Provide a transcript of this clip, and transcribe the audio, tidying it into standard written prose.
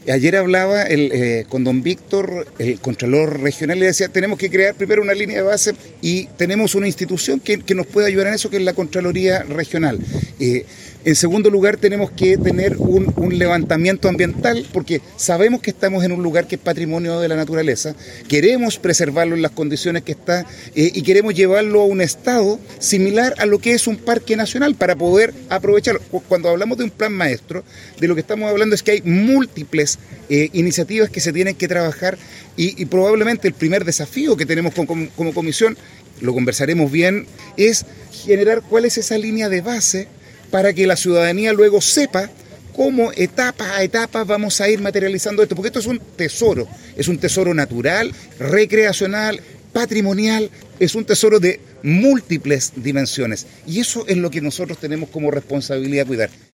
Ayer hablaba con don Víctor, el Contralor Regional, y decía, tenemos que crear primero una línea de base y tenemos una institución que nos puede ayudar en eso, que es la Contraloría Regional. En segundo lugar, tenemos que tener un levantamiento ambiental, porque sabemos que estamos en un lugar que es patrimonio de la naturaleza, queremos preservarlo en las condiciones que está y queremos llevarlo a un estado similar a lo que es un parque nacional para poder aprovecharlo. Cuando hablamos de un plan maestro, de lo que estamos hablando es que hay múltiples iniciativas que se tienen que trabajar y probablemente el primer desafío que tenemos como comisión, lo conversaremos bien, es generar cuál es esa línea de base para que la ciudadanía luego sepa cómo etapa a etapa vamos a ir materializando esto, porque esto es un tesoro natural, recreacional, patrimonial, es un tesoro de múltiples dimensiones y eso es lo que nosotros tenemos como responsabilidad cuidar.